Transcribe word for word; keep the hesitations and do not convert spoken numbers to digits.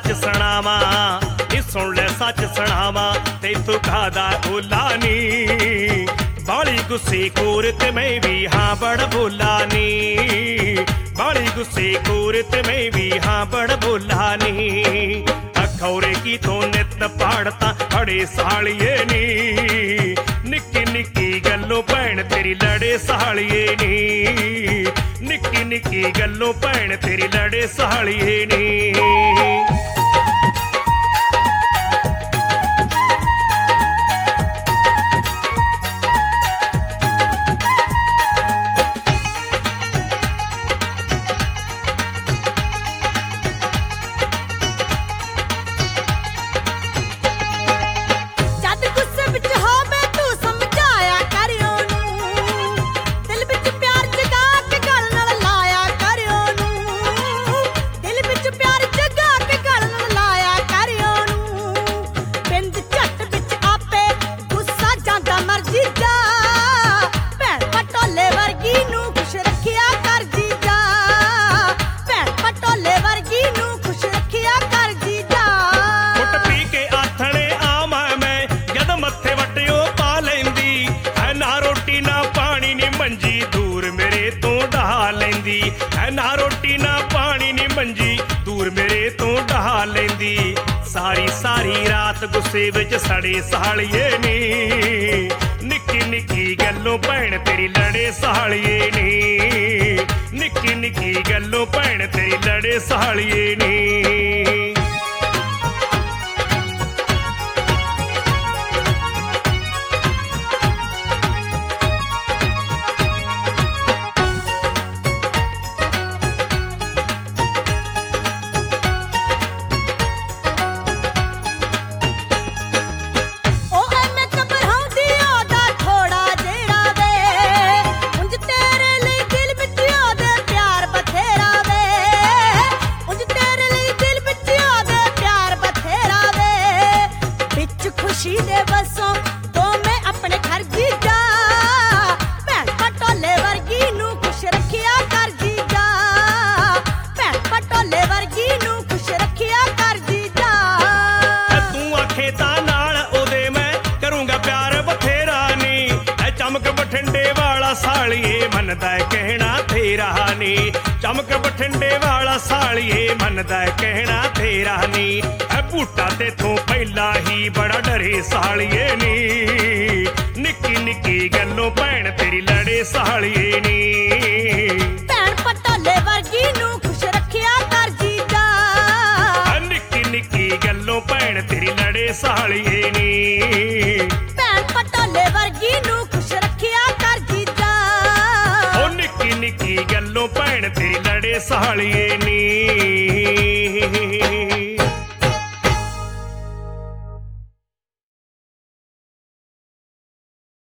सच सुनावा नी सुन ले सच सुनावा तैथों खादा ओला नी बाली गुस्से कोर ते मैं भी हाँ बड़ बोला नी बाली गुस्से कोर ते मैं भी हाँ बड़ बोला नी अखौरे की तो नित पाड़ता बड़े सालिए नी निक्की निक्की गल्लों भैन तेरी लड़े सालिए नी निक्की निक्की गल्लों भैन तेरी लड़े सालिए नी ना रोटी ना पानी नी मंजी दूर मेरे तो ढहा लेंदी सारी सारी रात गुस्से विच सड़े सालिए नी निक्की निक्की गल्लों भैन तेरी लड़े सालिए नी निक्की निक्की गल्लों भैन तेरी लड़े सालिए नी सालिए मनदा कहना तेरा नी चमक बठिंडे वाला सालिए मनदा कहना तेरा नी बूटा ते तू पहला ही बड़ा डरे सालिए नी निक्की निक्की गल्लों भैन तेरी लड़े सालिए नी भैन पटोले वर्गी नू खुश रखिया कर जीजा निक्की निक्की गल्लों भैन तेरी लड़े सालिए नी भैन पटोले वर्गी नू खुश रखिया कर जीजा निक्की निक्की गल्लों भैन तेरी लड़े सालिए नी।